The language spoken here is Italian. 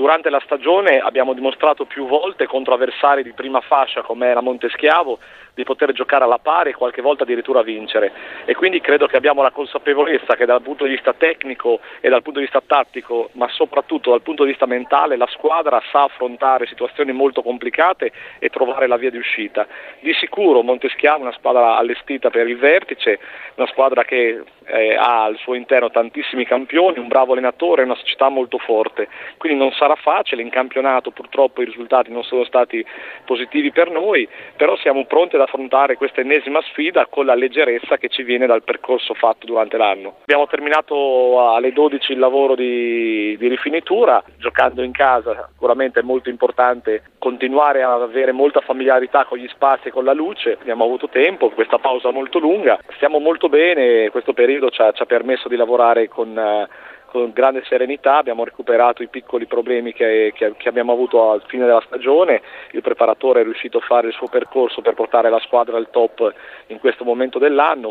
durante la stagione abbiamo dimostrato più volte contro avversari di prima fascia come la Monteschiavo di poter giocare alla pari e qualche volta addirittura vincere, e quindi credo che abbiamo la consapevolezza che dal punto di vista tecnico e dal punto di vista tattico, ma soprattutto dal punto di vista mentale, la squadra sa affrontare situazioni molto complicate e trovare la via di uscita. Di sicuro Monteschiavo è una squadra allestita per il vertice, una squadra che ha al suo interno tantissimi campioni, un bravo allenatore e una società molto forte, quindi non sarà facile. In campionato purtroppo i risultati non sono stati positivi per noi, però siamo pronti ad affrontare questa ennesima sfida con la leggerezza che ci viene dal percorso fatto durante l'anno. Abbiamo terminato alle 12 il lavoro di rifinitura, giocando in casa sicuramente è molto importante continuare ad avere molta familiarità con gli spazi e con la luce. Abbiamo avuto tempo, questa pausa molto lunga, stiamo molto bene, questo periodo ci ha permesso di lavorare con grande serenità, abbiamo recuperato i piccoli problemi che abbiamo avuto al fine della stagione, il preparatore è riuscito a fare il suo percorso per portare la squadra al top in questo momento dell'anno.